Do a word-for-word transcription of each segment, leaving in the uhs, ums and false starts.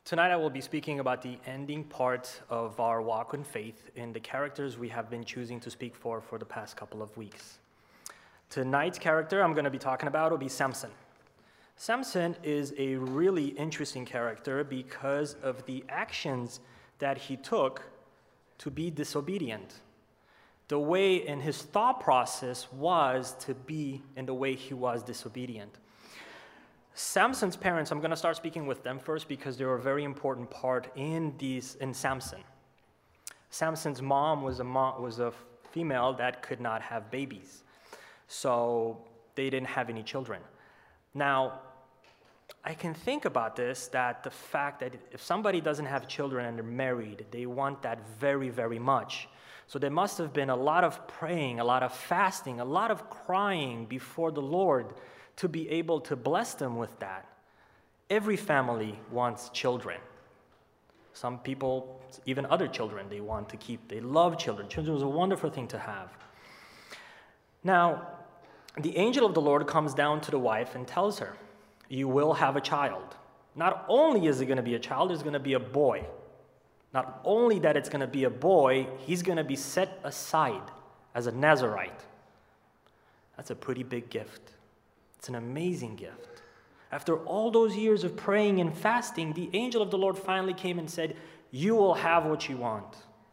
Tonight I will be speaking about the ending part of our walk in faith in the characters we have been choosing to speak for for the past couple of weeks. Tonight's character I'm going to be talking about will be Samson. Samson is a really interesting character because of the actions that he took to be disobedient. The way in his thought process was to be in the way he was disobedient. Samson's parents, I'm going to start speaking with them first because they're a very important part in these in Samson. Samson's mom was a mom, was a female that could not have babies, so they didn't have any children. Now, I can think about this, that the fact that if somebody doesn't have children and they're married, they want that very, very much. So there must have been a lot of praying, a lot of fasting, a lot of crying before the Lord to be able to bless them with that. Every family wants children. Some people, even other children, they want to keep. They love children. Children is a wonderful thing to have. Now, the angel of the Lord comes down to the wife and tells her, you will have a child. Not only is it going to be a child, it's going to be a boy. Not only that it's going to be a boy, he's going to be set aside as a Nazirite. That's a pretty big gift. It's an amazing gift. After all those years of praying and fasting, the angel of the Lord finally came and said, you will have what you want.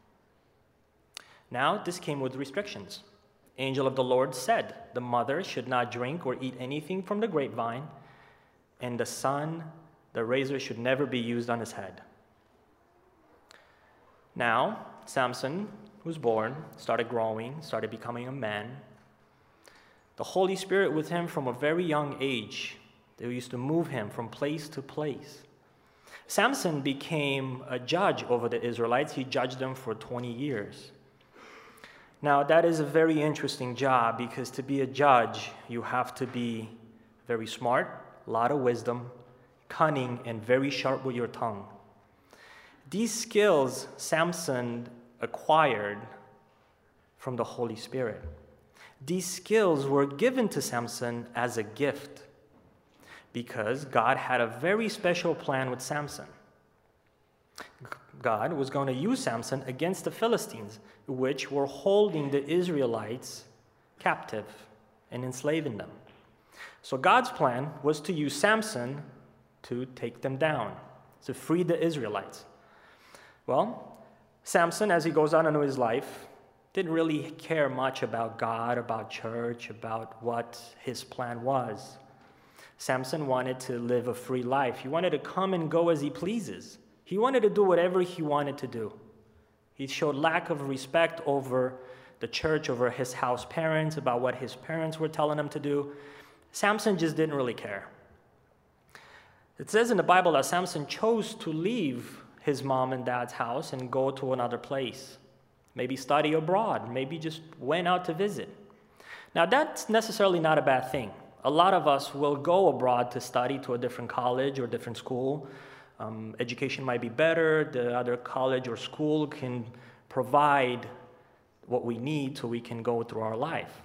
Now, this came with restrictions. Angel of the Lord said, the mother should not drink or eat anything from the grapevine, and the son, the razor should never be used on his head. Now, Samson was born, started growing, started becoming a man. The Holy Spirit with him from a very young age. They used to move him from place to place. Samson became a judge over the Israelites. He judged them for twenty years. Now, that is a very interesting job because to be a judge, you have to be very smart, a lot of wisdom, cunning, and very sharp with your tongue. These skills Samson acquired from the Holy Spirit. These skills were given to Samson as a gift because God had a very special plan with Samson. God was going to use Samson against the Philistines, which were holding the Israelites captive and enslaving them. So God's plan was to use Samson to take them down, to free the Israelites. Well, Samson, as he goes on into his life, didn't really care much about God, about church, about what his plan was. Samson wanted to live a free life. He wanted to come and go as he pleases. He wanted to do whatever he wanted to do. He showed lack of respect over the church, over his house parents, about what his parents were telling him to do. Samson just didn't really care. It says in the Bible that Samson chose to leave his mom and dad's house and go to another place. Maybe study abroad, maybe just went out to visit. Now, that's necessarily not a bad thing. A lot of us will go abroad to study to a different college or different school. Um, education might be better. The other college or school can provide what we need so we can go through our life.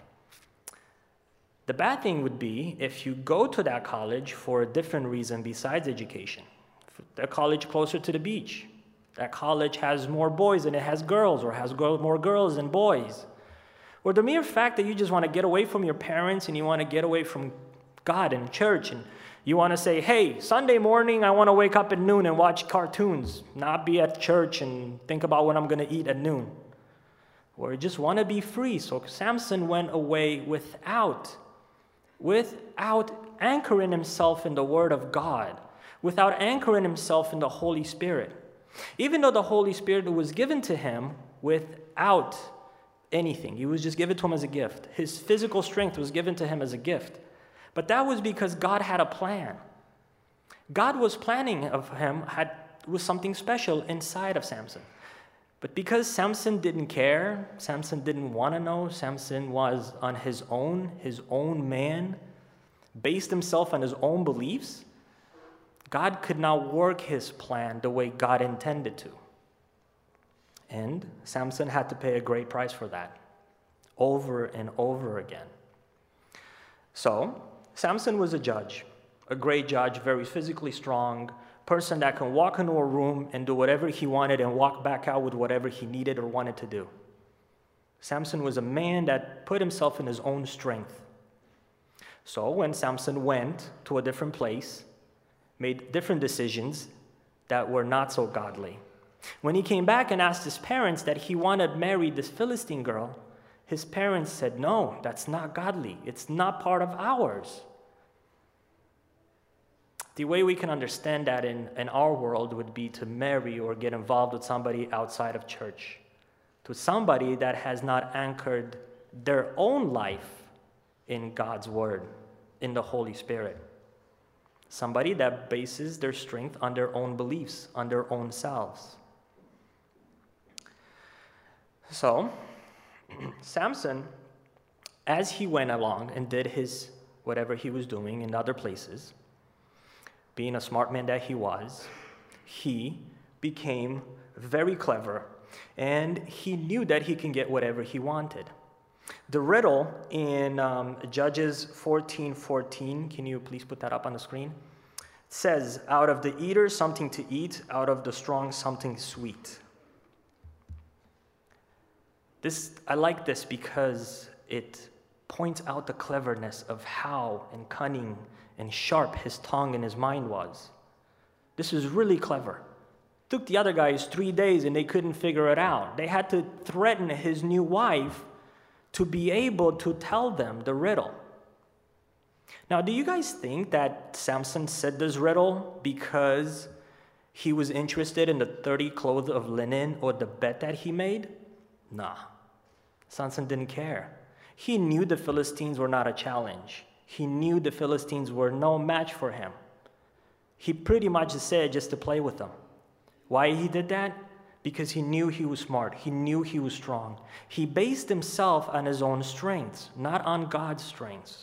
The bad thing would be if you go to that college for a different reason besides education. A college closer to the beach. That college has more boys than it has girls, or has more girls than boys. Or the mere fact that you just want to get away from your parents and you want to get away from God and church, and you want to say, hey, Sunday morning I want to wake up at noon and watch cartoons, not be at church and think about what I'm going to eat at noon. Or you just want to be free. So Samson went away without, without anchoring himself in the Word of God, without anchoring himself in the Holy Spirit. Even though the Holy Spirit was given to him without anything. He was just given to him as a gift. His physical strength was given to him as a gift. But that was because God had a plan. God was planning of him, had was something special inside of Samson. But because Samson didn't care, Samson didn't want to know, Samson was on his own, his own man, based himself on his own beliefs, God could not work his plan the way God intended to. And Samson had to pay a great price for that, over and over again. So, Samson was a judge, a great judge, very physically strong, person that can walk into a room and do whatever he wanted and walk back out with whatever he needed or wanted to do. Samson was a man that put himself in his own strength. So when Samson went to a different place, made different decisions that were not so godly. When he came back and asked his parents that he wanted to marry this Philistine girl, his parents said, no, that's not godly. It's not part of ours. The way we can understand that in, in our world would be to marry or get involved with somebody outside of church, to somebody that has not anchored their own life in God's word, in the Holy Spirit. Somebody that bases their strength on their own beliefs, on their own selves. So, Samson, as he went along and did his whatever he was doing in other places, being a smart man that he was, he became very clever, and he knew that he can get whatever he wanted. The riddle in um, Judges fourteen fourteen, can you please put that up on the screen? It says, out of the eater something to eat, out of the strong something sweet. This, I like this because it points out the cleverness of how and cunning and sharp his tongue and his mind was. This is really clever. Took the other guys three days and they couldn't figure it out. They had to threaten his new wife to be able to tell them the riddle. Now, do you guys think that Samson said this riddle because he was interested in the thirty clothes of linen or the bet that he made? Nah. Samson didn't care. He knew the Philistines were not a challenge. He knew the Philistines were no match for him. He pretty much said just to play with them. Why he did that? Because he knew he was smart. He knew he was strong. He based himself on his own strengths, not on God's strengths.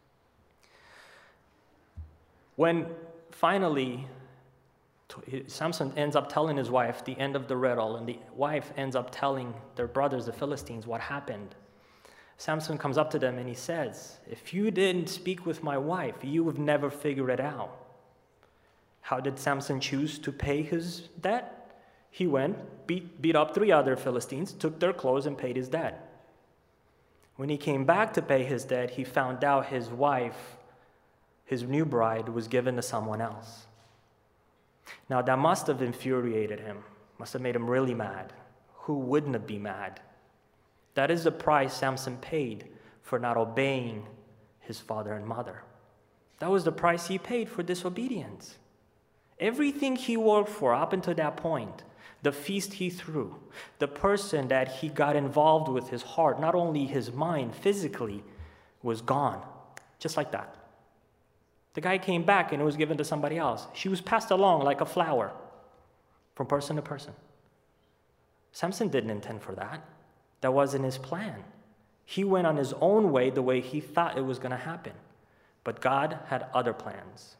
When finally Samson ends up telling his wife the end of the riddle, and the wife ends up telling their brothers, the Philistines, what happened, Samson comes up to them and he says, if you didn't speak with my wife, you would never figure it out. How did Samson choose to pay his debt? He went, beat, beat up three other Philistines, took their clothes and paid his debt. When he came back to pay his debt, he found out his wife, his new bride, was given to someone else. Now that must have infuriated him, must have made him really mad. Who wouldn't be mad? That is the price Samson paid for not obeying his father and mother. That was the price he paid for disobedience. Everything he worked for up until that point, the feast he threw, the person that he got involved with, his heart, not only his mind, physically, was gone, just like that. The guy came back and it was given to somebody else. She was passed along like a flower from person to person. Samson didn't intend for that. That wasn't his plan. He went on his own way the way he thought it was going to happen. But God had other plans.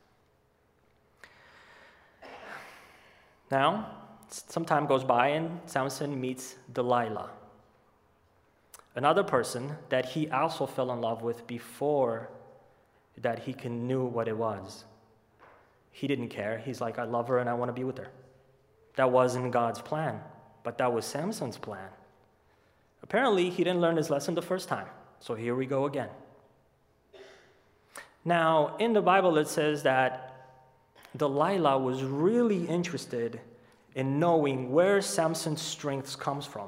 Now, some time goes by and Samson meets Delilah, another person that he also fell in love with before that he can knew what it was. He didn't care. He's like, I love her and I want to be with her. That wasn't God's plan, but that was Samson's plan. Apparently, he didn't learn his lesson the first time, so here we go again. Now, in the Bible, it says that Delilah was really interested in knowing where Samson's strength comes from.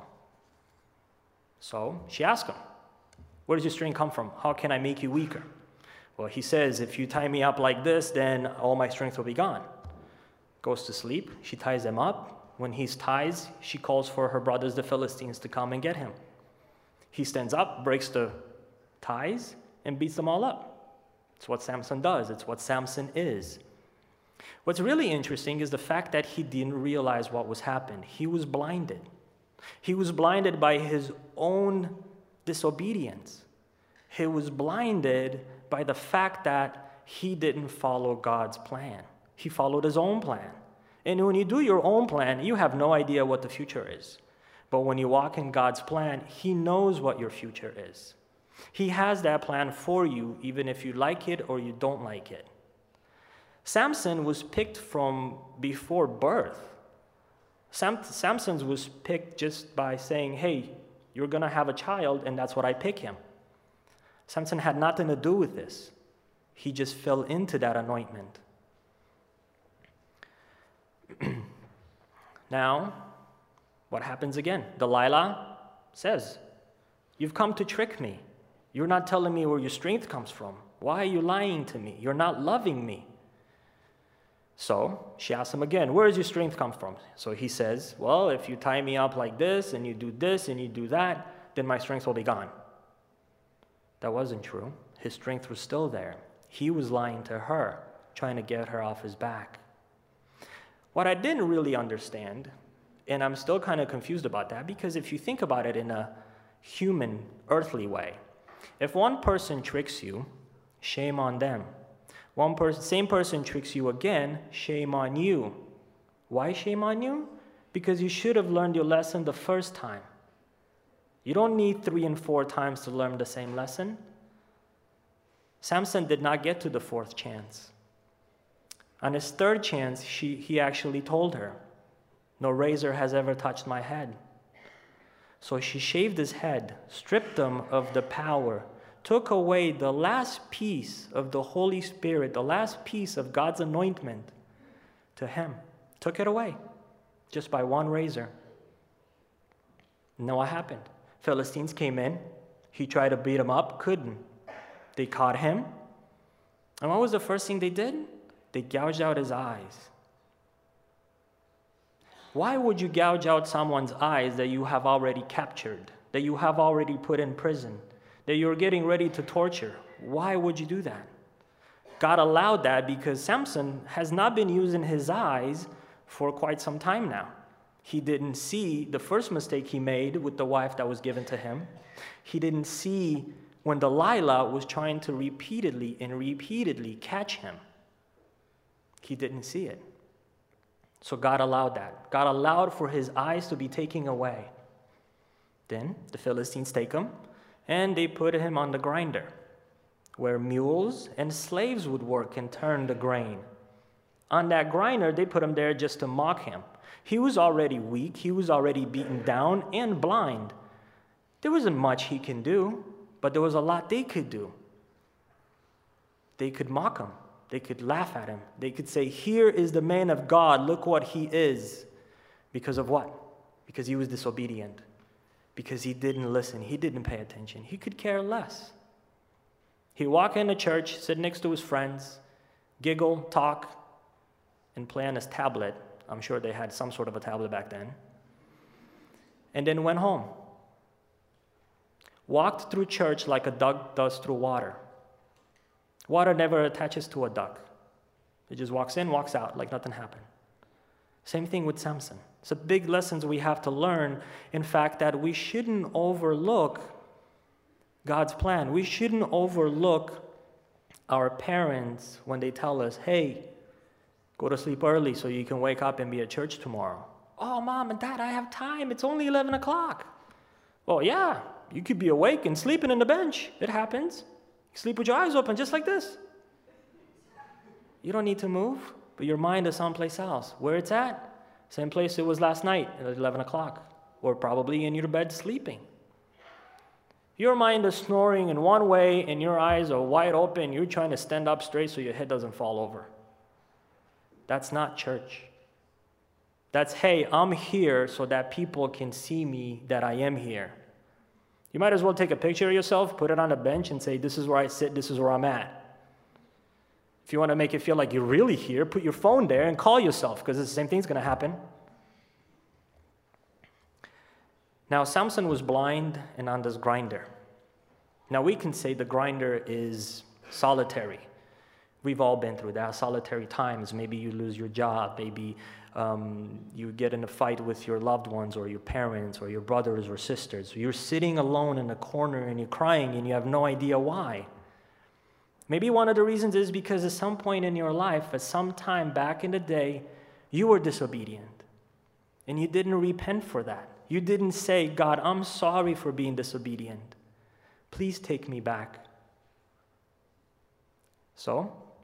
So she asked him, where does your strength come from? How can I make you weaker? Well, he says, if you tie me up like this, then all my strength will be gone. Goes to sleep. She ties him up. When he's tied, she calls for her brothers, the Philistines, to come and get him. He stands up, breaks the ties, and beats them all up. It's what Samson does. It's what Samson is. What's really interesting is the fact that he didn't realize what was happening. He was blinded. He was blinded by his own disobedience. He was blinded by the fact that he didn't follow God's plan. He followed his own plan. And when you do your own plan, you have no idea what the future is. But when you walk in God's plan, he knows what your future is. He has that plan for you, even if you like it or you don't like it. Samson was picked from before birth. Sam, Samson was picked just by saying, hey, you're going to have a child, and that's what I pick him. Samson had nothing to do with this. He just fell into that anointment. Now, what happens again? Delilah says, you've come to trick me. You're not telling me where your strength comes from. Why are you lying to me? You're not loving me. So she asks him again, where does your strength come from? So he says, well, if you tie me up like this, and you do this, and you do that, then my strength will be gone. That wasn't true. His strength was still there. He was lying to her, trying to get her off his back. What I didn't really understand, and I'm still kind of confused about that, because if you think about it in a human, earthly way, if one person tricks you, shame on them. One person, same person tricks you again, shame on you. Why shame on you? Because you should have learned your lesson the first time. You don't need three and four times to learn the same lesson. Samson did not get to the fourth chance. On his third chance, she, he actually told her, no razor has ever touched my head. So she shaved his head, stripped him of the power, took away the last piece of the Holy Spirit, the last piece of God's anointment to him. Took it away just by one razor. And then what happened? Philistines came in. He tried to beat him up, couldn't. They caught him. And what was the first thing they did? They gouged out his eyes. Why would you gouge out someone's eyes that you have already captured, that you have already put in prison, that you're getting ready to torture? Why would you do that? God allowed that because Samson has not been using his eyes for quite some time now. He didn't see the first mistake he made with the wife that was given to him. He didn't see when Delilah was trying to repeatedly and repeatedly catch him. He didn't see it. So God allowed that. God allowed for his eyes to be taken away. Then the Philistines take him, and they put him on the grinder, where mules and slaves would work and turn the grain. On that grinder, they put him there just to mock him. He was already weak. He was already beaten down and blind. There wasn't much he can do, but there was a lot they could do. They could mock him. They could laugh at him. They could say, here is the man of God. Look what he is. Because of what? Because he was disobedient. Because he didn't listen. He didn't pay attention. He could care less. He'd walk into church, sit next to his friends, giggle, talk, and play on his tablet. I'm sure they had some sort of a tablet back then. And then went home. Walked through church like a duck does through water. Water never attaches to a duck. It just walks in, walks out, like nothing happened. Same thing with Samson. It's a big lesson we have to learn, in fact, that we shouldn't overlook God's plan. We shouldn't overlook our parents when they tell us, hey, go to sleep early so you can wake up and be at church tomorrow. Oh, Mom and Dad, I have time. It's only eleven o'clock. Well, yeah, you could be awake and sleeping in the bench. It happens. You sleep with your eyes open just like this. You don't need to move, but your mind is someplace else. Where it's at? Same place it was last night at eleven o'clock, or probably in your bed sleeping. Your mind is snoring in one way and your eyes are wide open. You're trying to stand up straight so your head doesn't fall over. That's not church. That's, hey, I'm here so that people can see me that I am here. You might as well take a picture of yourself, put it on a bench, and say, this is where I sit, this is where I'm at. If you want to make it feel like you're really here, put your phone there and call yourself, because the same thing's going to happen. Now, Samson was blind and on this grinder. Now, we can say the grinder is solitary. We've all been through that, solitary times. Maybe you lose your job. Maybe um, you get in a fight with your loved ones or your parents or your brothers or sisters. You're sitting alone in a corner and you're crying and you have no idea why. Maybe one of the reasons is because at some point in your life, at some time back in the day, you were disobedient and you didn't repent for that. You didn't say, God, I'm sorry for being disobedient. Please take me back. So,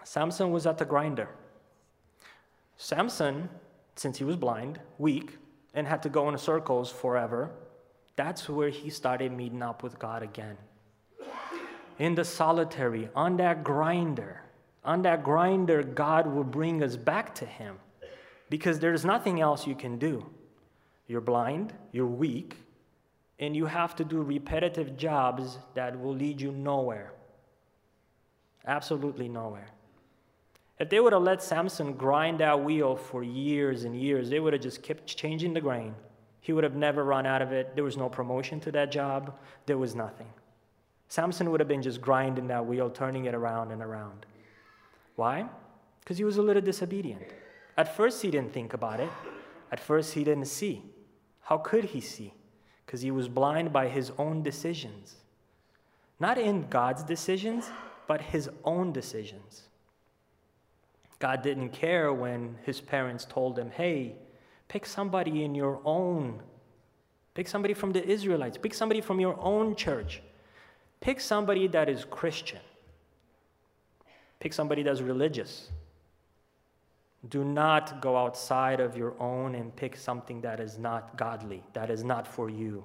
Samson was at the grinder. Samson, since he was blind, weak, and had to go in circles forever, that's where he started meeting up with God again. In the solitary, on that grinder, on that grinder, God will bring us back to him because there's nothing else you can do. You're blind, you're weak, and you have to do repetitive jobs that will lead you nowhere. Absolutely nowhere. If they would have let Samson grind that wheel for years and years, they would have just kept changing the grain. He would have never run out of it. There was no promotion to that job. There was nothing. Samson would have been just grinding that wheel, turning it around and around. Why? Because he was a little disobedient. At first, he didn't think about it. At first, he didn't see. How could he see? Because he was blind by his own decisions. Not in God's decisions, but his own decisions. God didn't care when his parents told him, hey, pick somebody in your own. Pick somebody from the Israelites. Pick somebody from your own church. Pick somebody that is Christian. Pick somebody that's religious. Do not go outside of your own and pick something that is not godly, that is not for you.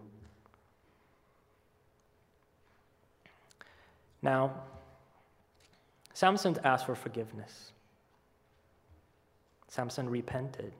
Now, Samson asked for forgiveness. Samson repented.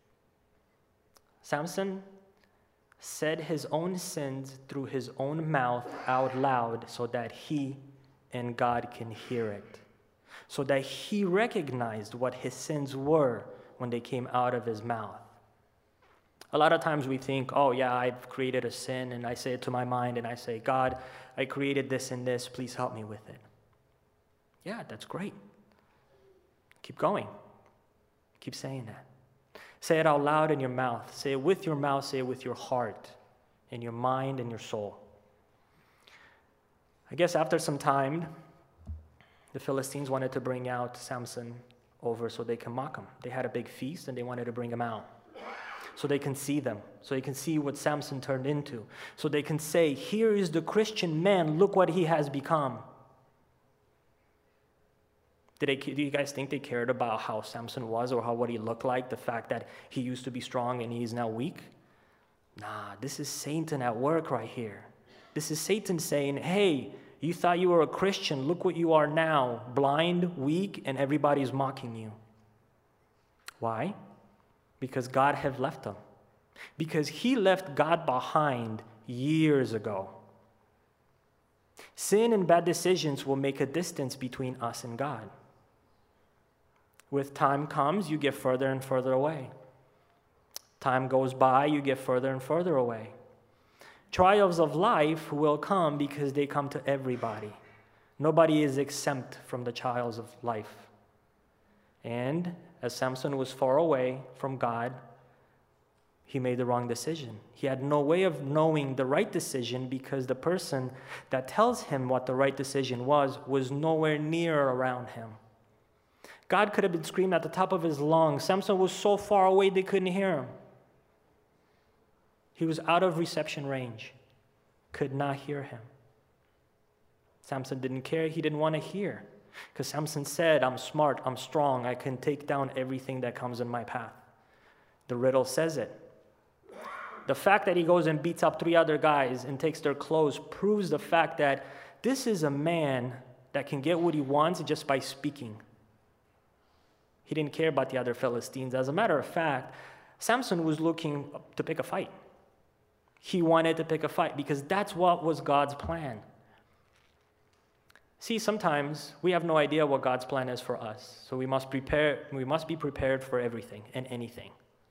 Samson said his own sins through his own mouth out loud so that he and God can hear it, so that he recognized what his sins were when they came out of his mouth. A lot of times we think, oh yeah, I've created a sin, and I say it to my mind, and I say, God, I created this and this, please help me with it. Yeah, that's great. Keep going. Keep saying that. Say it out loud in your mouth. Say it with your mouth. Say it with your heart and your mind and your soul. I guess after some time, the Philistines wanted to bring out Samson over so they can mock him. They had a big feast and they wanted to bring him out so they can see them, so they can see what Samson turned into, so they can say, here is the Christian man, look what he has become. Did they, do you guys think they cared about how Samson was or how what he looked like, the fact that he used to be strong and he's now weak? Nah, this is Satan at work right here. This is Satan saying, hey, you thought you were a Christian, look what you are now, blind, weak, and everybody's mocking you. Why? Because God had left him. Because he left God behind years ago. Sin and bad decisions will make a distance between us and God. With time comes, you get further and further away. Time goes by, you get further and further away. Trials of life will come because they come to everybody. Nobody is exempt from the trials of life. And as Samson was far away from God, he made the wrong decision. He had no way of knowing the right decision because the person that tells him what the right decision was was nowhere near around him. God could have been screaming at the top of his lungs. Samson was so far away they couldn't hear him. He was out of reception range, could not hear him. Samson didn't care. He didn't want to hear because Samson said, I'm smart, I'm strong, I can take down everything that comes in my path. The riddle says it. The fact that he goes and beats up three other guys and takes their clothes proves the fact that this is a man that can get what he wants just by speaking. He didn't care about the other Philistines. As a matter of fact, Samson was looking to pick a fight. He wanted to pick a fight because that's what was God's plan. See, sometimes we have no idea what God's plan is for us, so we must prepare. We must be prepared for everything and anything.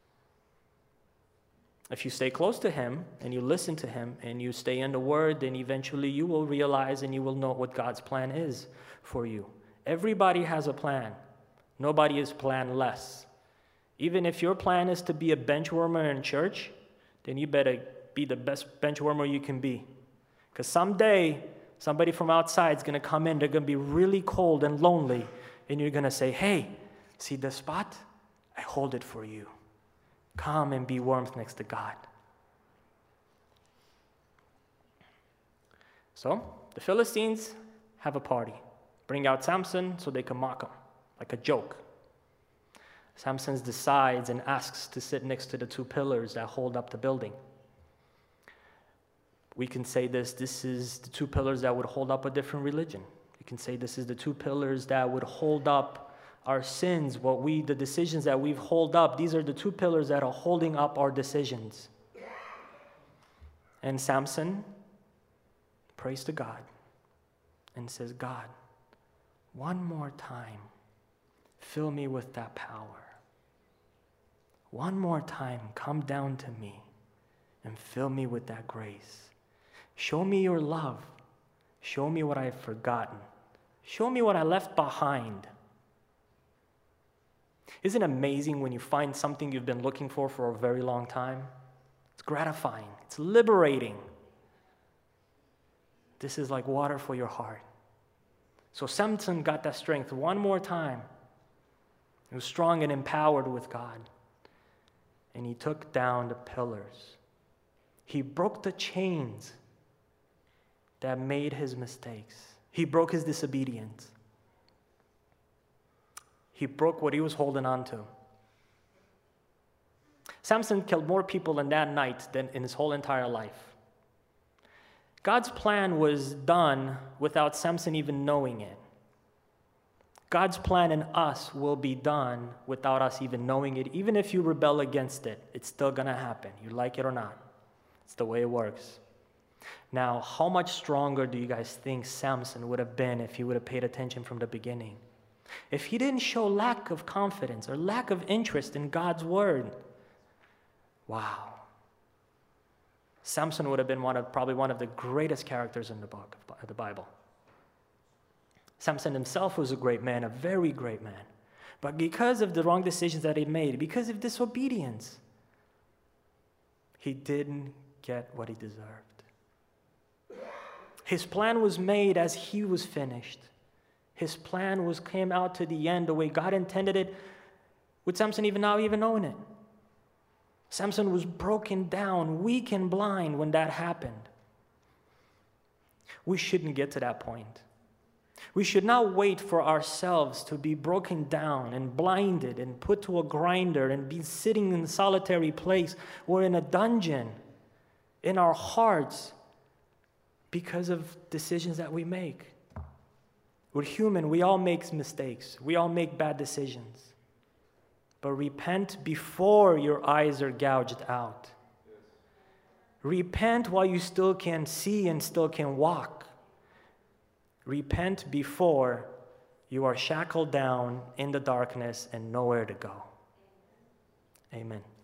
If you stay close to him and you listen to him and you stay in the Word, then eventually you will realize and you will know what God's plan is for you. Everybody has a plan. Nobody is planless. Even if your plan is to be a bench warmer in church, then you better be the best bench warmer you can be. Because someday, somebody from outside is going to come in, they're going to be really cold and lonely, and you're going to say, hey, see this spot? I hold it for you. Come and be warmth next to God. So, the Philistines have a party. Bring out Samson so they can mock him. like a joke. Samson decides and asks to sit next to the two pillars that hold up the building. We can say this, this is the two pillars that would hold up a different religion. We can say this is the two pillars that would hold up our sins, what we, the decisions that we've hold up. These are the two pillars that are holding up our decisions. And Samson prays to God and says, God, one more time, fill me with that power. One more time, come down to me and fill me with that grace. Show me your love. Show me what I've forgotten. Show me what I left behind. Isn't it amazing when you find something you've been looking for for a very long time? It's gratifying. It's liberating. This is like water for your heart. So Samson got that strength one more time. He was strong and empowered with God. And he took down the pillars. He broke the chains that made his mistakes. He broke his disobedience. He broke what he was holding on to. Samson killed more people in that night than in his whole entire life. God's plan was done without Samson even knowing it. God's plan in us will be done without us even knowing it. Even if you rebel against it, it's still going to happen. You like it or not. It's the way it works. Now, how much stronger do you guys think Samson would have been if he would have paid attention from the beginning? If he didn't show lack of confidence or lack of interest in God's word? Wow. Samson would have been one of, probably one of the greatest characters in the book of the Bible. Samson himself was a great man, a very great man. But because of the wrong decisions that he made, because of disobedience, he didn't get what he deserved. His plan was made as he was finished. His plan was came out to the end the way God intended it, with Samson even now even knowing it. Samson was broken down, weak and blind when that happened. We shouldn't get to that point. We should not wait for ourselves to be broken down and blinded and put to a grinder and be sitting in a solitary place or in a dungeon in our hearts because of decisions that we make. We're human. We all make mistakes. We all make bad decisions. But repent before your eyes are gouged out. Repent while you still can see and still can walk. Repent before you are shackled down in the darkness and nowhere to go. Amen.